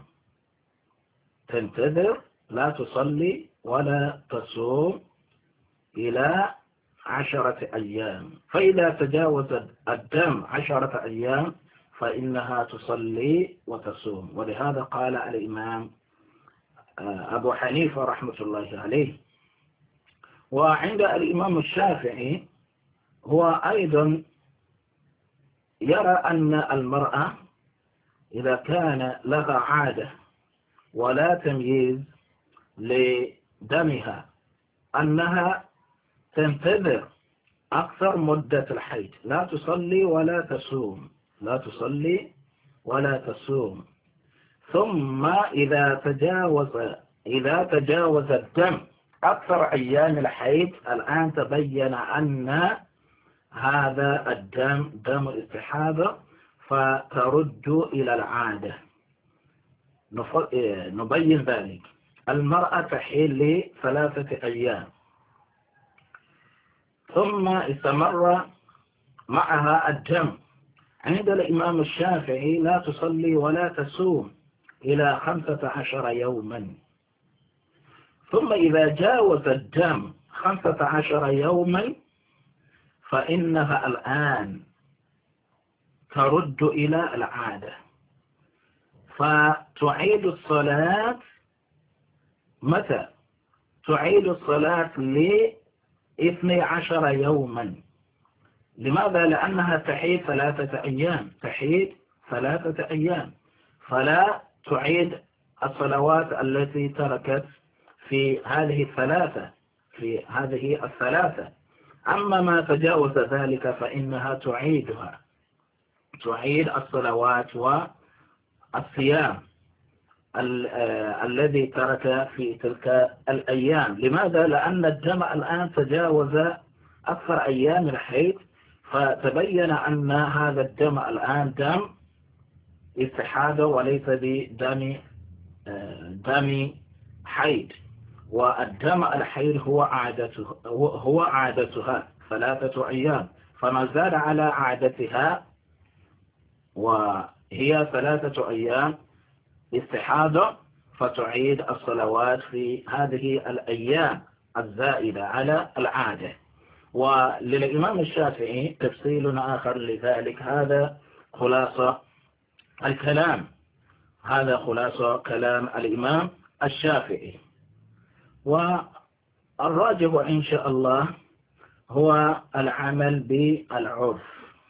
تنتظر لا تصلي ولا تصوم إلى عشرة أيام، فإذا تجاوز الدم عشرة أيام فإنها تصلي وتصوم. ولهذا قال الإمام أبو حنيفة رحمة الله عليه. وعند الإمام الشافعي هو أيضا يرى أن المرأة إذا كان لها عادة ولا تمييز لدمها أنها تنتظر أكثر مدة الحيض، لا تصلي ولا تصوم لا تصلي ولا تصوم ثم إذا تجاوز إذا تجاوز الدم أكثر أيام الحيض الآن تبين أن هذا الدم دم استحاضة فترد إلى العادة. نبين ذلك. المرأة تحيل لثلاثة أيام ثم استمر معها الدم، عند الإمام الشافعي لا تصلي ولا تصوم إلى خمسة عشر يوما، ثم إذا جاوز الدم خمسة عشر يوما فإنها الآن ترد إلى العادة، فتعيد الصلاة. متى تعيد الصلاة؟ لاثني عشر يوما. لماذا؟ لأنها تحيد ثلاثة أيام تحيد ثلاثة أيام فلا تعيد الصلوات التي تركت في هذه الثلاثة في هذه الثلاثة أما ما تجاوز ذلك فإنها تعيدها تعيد الصلوات والصيام الذي ترك في تلك الأيام. لماذا؟ لأن الدم الآن تجاوز أكثر أيام الحيض، فتبين أن هذا الدم الآن دم استحاضة وليس بدم دم حيض، والدم الحيض هو عادته هو عادتها ثلاثة أيام، فما زاد على عادتها وهي ثلاثة أيام استحاضة فتعيد الصلوات في هذه الأيام الزائدة على العادة. وللإمام الشافعي تفصيل آخر لذلك. هذا خلاصة الكلام هذا خلاصة كلام الإمام الشافعي. والراجح إن شاء الله هو العمل بالعرف.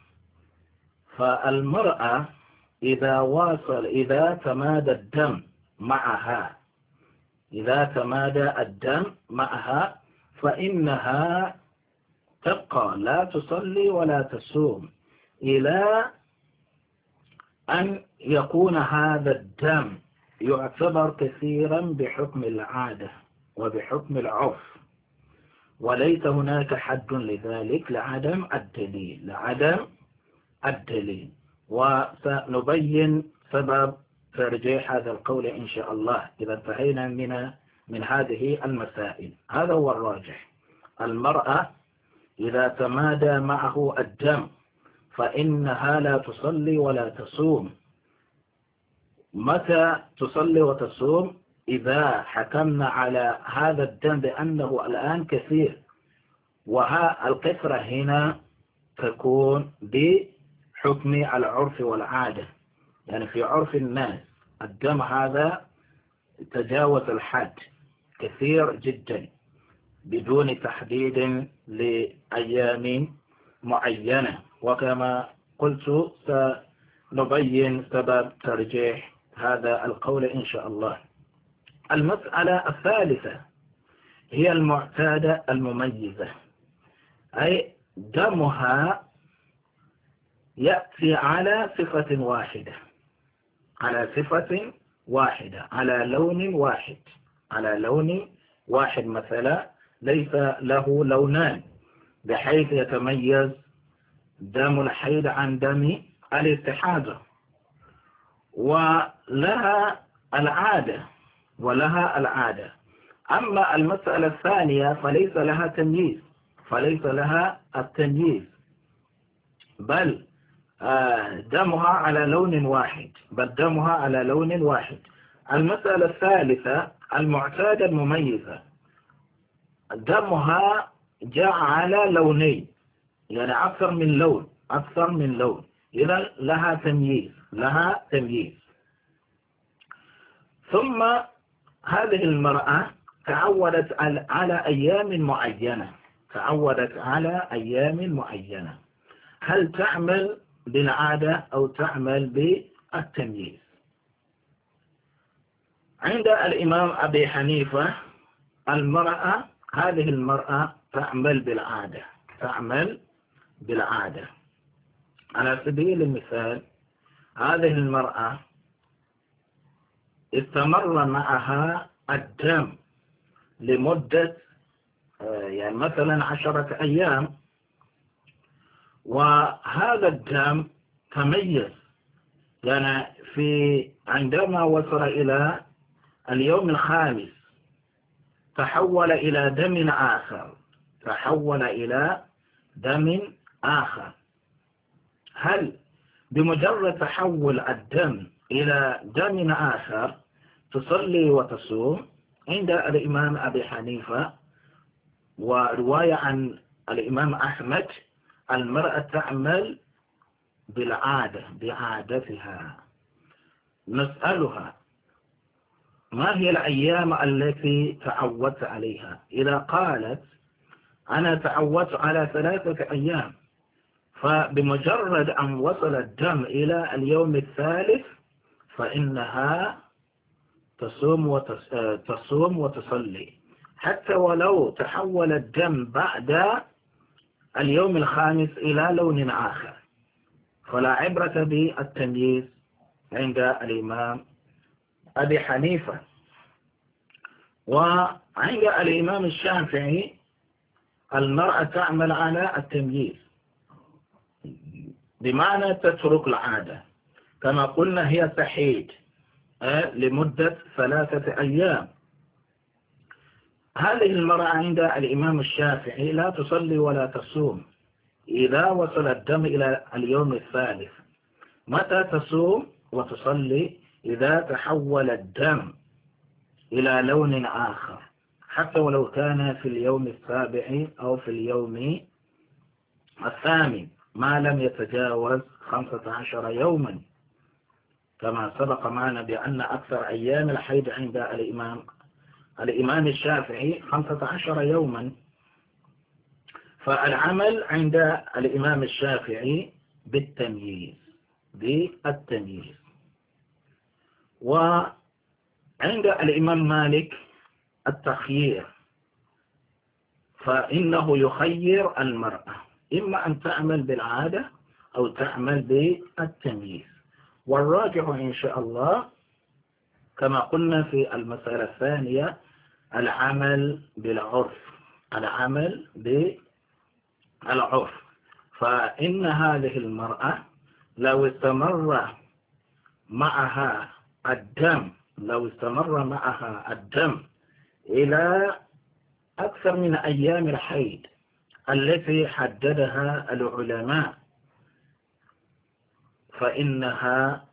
فالمرأة إذا واصل إذا تمادى الدم معها إذا تمادى الدم معها فإنها تبقى لا تصلي ولا تصوم إلى أن يكون هذا الدم يعتبر كثيرا بحكم العادة وبحكم العرف، وليس هناك حد لذلك لعدم الدليل لعدم الدليل وسنبين سبب ترجيح هذا القول إن شاء الله إذا انتهينا من من هذه المسائل. هذا هو الراجح. المرأة إذا تمادى معه الدم فإنها لا تصلي ولا تصوم. متى تصلي وتصوم؟ إذا حكمنا على هذا الدم بأنه الآن كثير، وها الكثرة هنا تكون بحكم العرف والعادة، يعني في عرف الناس الدم هذا تجاوز الحد كثير جدا بدون تحديد لأيام معينة، وكما قلت سنبين سبب ترجيح هذا القول إن شاء الله. المسألة الثالثة هي المعتادة المميزة، أي دمها يأتي على صفة واحدة على صفة واحدة على لون واحد على لون واحد مثلا ليس له لونان، بحيث يتميز دم الحيض عن دم الاستحاضة، ولها العادة ولها العادة. أما المسألة الثانية فليس لها تمييز فليس لها التمييز بل دمها على لون واحد بل دمها على لون واحد. المسألة الثالثة المعتادة المميزة دمها جاء على لونين، يعني أكثر من لون أكثر من لون إذا لها تمييز لها تمييز. ثم هذه المرأة تعودت على أيام معينة تعودت على أيام معينة هل تعمل بالعادة أو تعمل بالتمييز؟ عند الإمام أبي حنيفة المرأة هذه المرأة تعمل بالعادة تعمل بالعادة. على سبيل المثال هذه المرأة استمر معها الدم لمدة يعني مثلا عشرة أيام، وهذا الدم تميز يعني في عندما وصل إلى اليوم الخامس تحول إلى دم آخر تحول إلى دم آخر. هل بمجرد تحول الدم إلى دم آخر تصلي وتصوم؟ عند الإمام أبي حنيفة ورواية عن الإمام أحمد المرأة تعمل بالعادة بعادتها. نسألها ما هي الأيام التي تعودت عليها؟ إذا قالت أنا تعودت على ثلاثة أيام، فبمجرد أن وصل الدم إلى اليوم الثالث فإنها تصوم وتص... تصوم وتصلي، حتى ولو تحول الدم بعد اليوم الخامس إلى لون آخر، فلا عبرة بالتمييز عند الإمام أبي حنيفة. وعند الإمام الشافعي المرأة تعمل على التمييز، بمعنى تترك العادة كما قلنا هي تحيد لمدة ثلاثة أيام. هذه المرأة عند الإمام الشافعي لا تصلي ولا تصوم إذا وصل الدم إلى اليوم الثالث. متى تصوم وتصلي؟ إذا تحول الدم إلى لون آخر، حتى ولو كان في اليوم السابع أو في اليوم الثامن ما لم يتجاوز خمسة عشر يوما، كما سبق معنا بأن أكثر أيام الحيض عند الإمام الإمام الشافعي خمسة عشر يوما. فالعمل عند الإمام الشافعي بالتمييز بالتمييز وعند الإمام مالك التخيير، فإنه يخير المرأة إما أن تعمل بالعادة أو تعمل بالتمييز. والراجح إن شاء الله كما قلنا في المسألة الثانية العمل بالعرف العمل بالعرف فإن هذه المرأة لو استمر معها الدم لو استمر معها الدم إلى أكثر من أيام الحيض التي حددها العلماء فإنها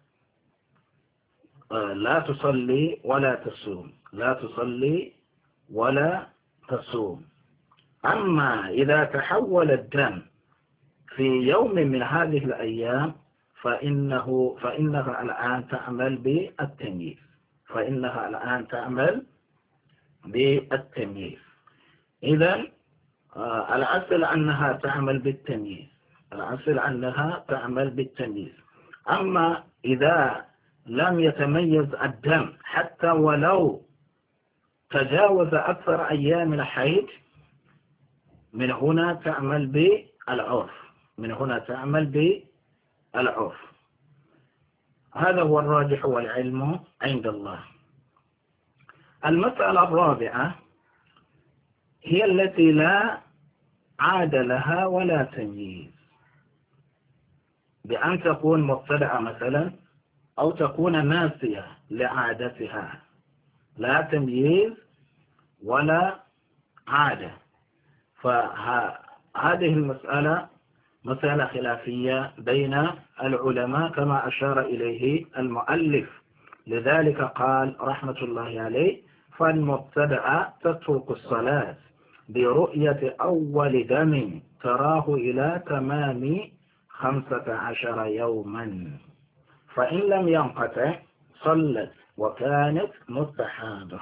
لا تصلي ولا تصوم لا تصلي ولا تصوم. أما إذا تحول الدم في يوم من هذه الأيام فإنه فإنها الآن تعمل بالتمييز فإنها الآن تعمل بالتمييز. إذن الأصل أنها تعمل بالتمييز الأصل أنها تعمل بالتمييز. أما إذا لم يتميز الدم حتى ولو تجاوز أكثر أيام الحيض من هنا تعمل بالعرف من هنا تعمل بالعرف. هذا هو الراجح والعلم عند الله. المسألة الرابعة هي التي لا عاد لها ولا تمييز، بأن تكون مبتدعة مثلا أو تكون ناسية لعادتها، لا تمييز ولا عادة. فهذه المسألة مسألة خلافية بين العلماء كما أشار إليه المؤلف، لذلك قال رحمة الله عليه: فالمبتدأ تترك الصلاة برؤية أول دم تراه إلى تمام خمسة عشر يوما، فإن لم ينقطع صلت وكانت مستحاضة.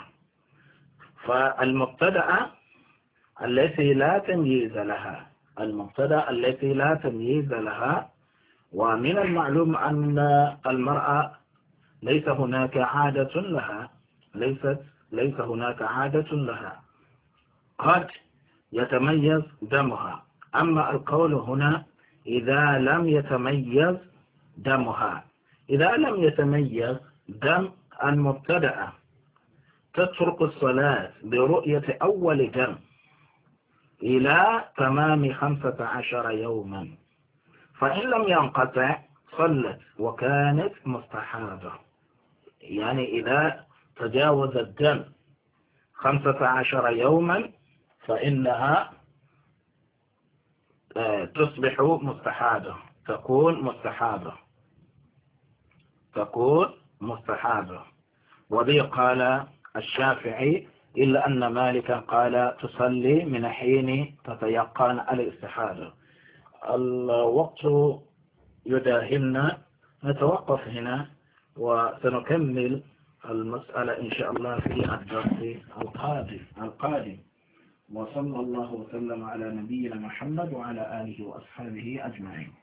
فالمبتدأ التي لا تمييز لها المبتدأ التي لا تمييز لها ومن المعلوم أن المرأة ليس هناك عادة لها ليست ليس هناك عادة لها قد يتميز دمها. أما القول هنا إذا لم يتميز دمها إذا لم يتميز دم المبتدأ تترك الصلاة برؤية أول دم إلى تمام خمسة عشر يوما، فإن لم ينقطع صلت وكانت مستحاضة. يعني إذا تجاوز الدم خمسة عشر يوما فإنها تصبح مستحاضة تكون مستحاضة تكون مستحاضة. وبه قال الشافعي، إلا أن مالكا قال تصلي من حين تتيقن الاستحاضة. الوقت يداهمنا، نتوقف هنا وسنكمل المسألة إن شاء الله في الدرس القادم القادم وصلى الله وسلم على نبينا محمد وعلى آله وأصحابه أجمعين.